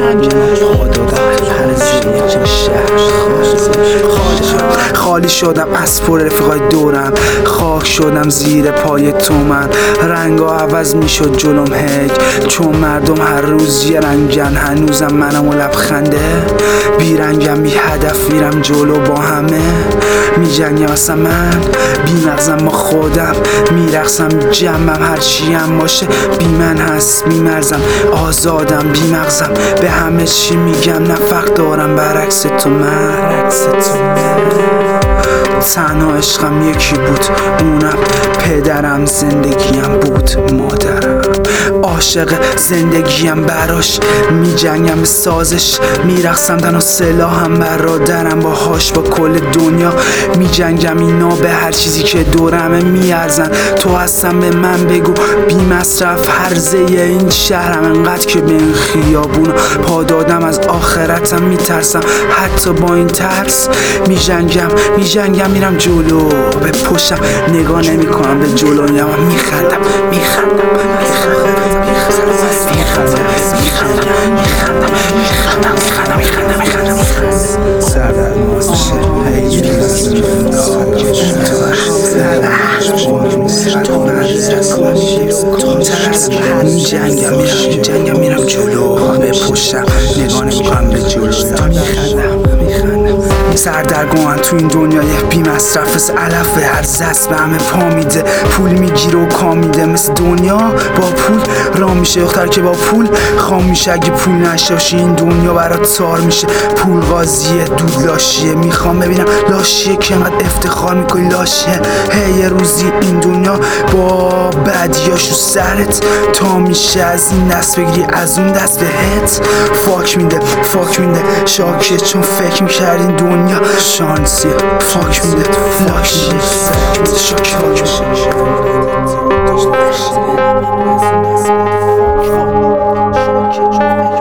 خالی شدم از پر رفیقای دورم، خاک شدم زیر پای تو من. رنگا عوض میشد جلوم چون مردم هر روز یه رنگن، هنوزم منم و لبخنده بیرنگم، بی هدف میرم جلو با همه میجنگم. اصلا من بی مغزم با خودم میرقصم، جنبم هرچی هم باشه بی من هست میمرزم، آزادم بی مغزم به همه چی میگم، نه فرق دارم برعکس تو من. تنها عشقم یکی بود، اونم پدرم، زندگیم بود مادرم، عاشق زندگیم براش میجنگم، به سازش میرقصم، تنها سلاحم برادرم، باهاش با کل دنیا میجنگم. اینا به هر چیزی که دورمه میارزن، تو هستم به من بگو بی مصرف هرزه این شهرم، انقدر که به این خیابون پا دادم از آخرتم میترسم، حتی با این ترس میجنگم میرم جلو به پشتم، نگاه نمی کنم به جلو، میخندم میجنگم میرم جلو به پشتم، نگاه نمی کنم به جلو، سردرگم تو این دنیای بی مصرف، مثل علف به هر زست به همه پا میده، پول میگیره و کام میده، مثل دنیا با پول را میشه، دختر که با پول خام میشه، اگه پول نشاشی این دنیا برات تار میشه. پول قاضیه دود لاشیه، میخوام ببینم لاشیه که انقدر افتخار میکنی لاشیه. یه روزی این دنیا با بدیاشو سرت تا میشه، از این دست بگیری از اون دست بهت فاک میده شاکه، چون فکر میکرد این دنیا شانسیه، فاک میده شاکه.